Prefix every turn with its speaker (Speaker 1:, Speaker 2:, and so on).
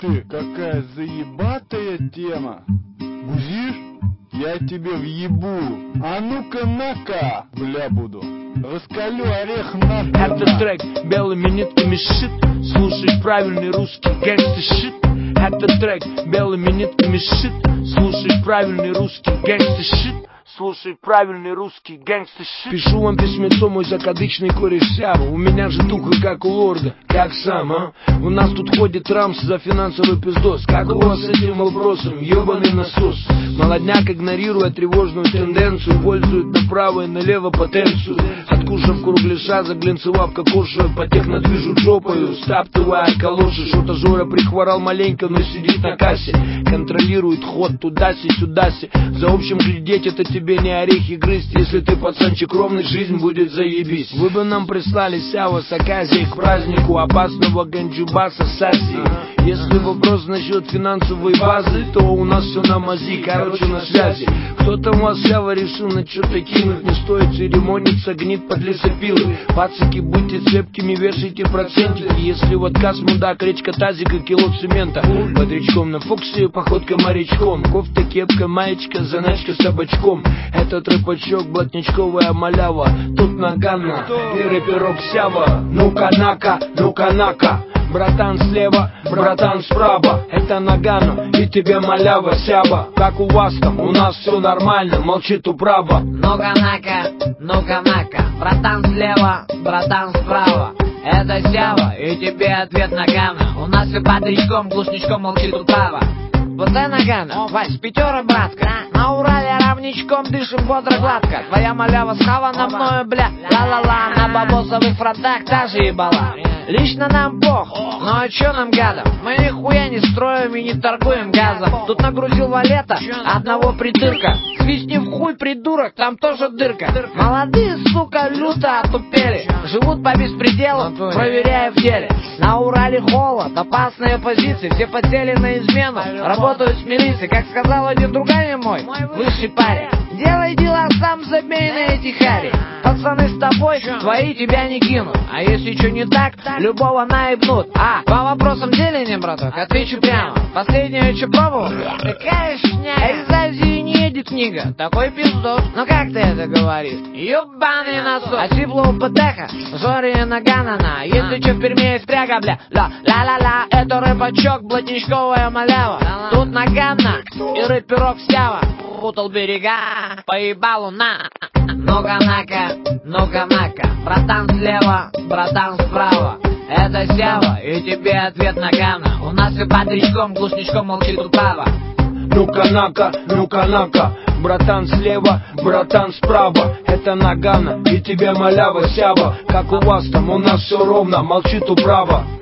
Speaker 1: ты, какая заебатая тема. Бузишь? Я тебе въебу. А ну-ка на-ка, бля буду. Раскалю орех на.
Speaker 2: Это трек белыми нитками шит. Слушай правильный русский гэнгста-шит. Это трек белыми нитками шит. Слушай правильный русский гэнгста-шит. Слушай правильный русский гэнгста-шит. Пишу вам письмецо, мой закадычный кореш Сява. У меня же туха как у лорда. Как сам, а? У нас тут ходит Рамс за финансовый пиздос. Как у вас с этим вопросом? Ёбаный насос. Молодняк, игнорируя тревожную тенденцию, пользует направо и налево потенцию. Откушав кругляша, заглянцевав кокошую, по технодвижу жопою, стаптывая калоши. Что-то Жора прихворал маленько, но сидит на кассе. Контролирует ход туда-си-сюда-си. За общим глядеть это тебе не орехи грызть. Если ты пацанчик ровный, жизнь будет заебись. Вы бы нам прислали Сява с Аказией к празднику опасного ганджубаса с Азии. Если вопрос насчет финансовой базы, то у нас все на мази, короче на связи. Кто-то у вас Сява решил на что-то кинуть. Не стоит церемониться, гнит под лесопилы. Пацаки, будьте цепкими, вешайте процентики. Если вот касс, мудак, речка тазика, кило цемента. Бодрячком на Фоксе, походка морячком. Кофта, кепка, маечка, заначка с собачком. Этот рэпачок, блатничковая малява. Тут Нагана и рэперок Сява. Ну-ка нака, ну-ка нака. Братан слева, братан справа. Это Нагано и тебе малява Сява. Как у вас там? У нас все нормально, молчит управа.
Speaker 3: Ну-ка нака, ну-ка нака. Братан слева, братан справа. Это Сява и тебе ответ Нагано. У нас все бодрячком, глушничком молчит управа. Вот это Нагано, Вась, пятера, братка. На Урале равничком дышим бодро гладко. Твоя малява схавана мною, бля, ла-ла-ла. На бабосовых фронтах та же ебала. Лично нам пох, ну а чё нам гадом? Мы нихуя не строим и не торгуем газом. Тут нагрузил валета одного придырка. Свистни в хуй, придурок, там тоже дырка. Молодые, сука, люто отупели. Живут по беспределу, проверяя в деле. На Урале холод, опасные позиции. Все подсели на измену, работают с милицией. Как сказал один другами мой, высший парень: делай дела сам, забей на эти хари. Пацаны с тобой, твои тебя не кинут. А если что не так, любого наебнут. А по вопросам деления, браток, отвечу прямо. Последнее, что пробовал? Какая шняга. Из Азии не едет книга, такой пиздос. Ну как ты это говоришь? Ёбаный насос. А сиплого ПТХ, Жори Наганана. Если что в Перми есть пряга, бля, ла-ла-ла-ла. Это рэпачок, блатничковая малява. Тут Нагана и рэперок Сява. Путал берега, поебалу на. Ну-ка нака, ну-ка нака. Братан слева, братан справа. Это Сява и тебе ответ Нагано. У нас все бодрячком, глушничком молчит управа.
Speaker 2: Ну-ка нака, ну-ка нака. Братан слева, братан справа. Это Нагано и тебе малява Сява. Как у вас там? У нас все ровно, молчит управа.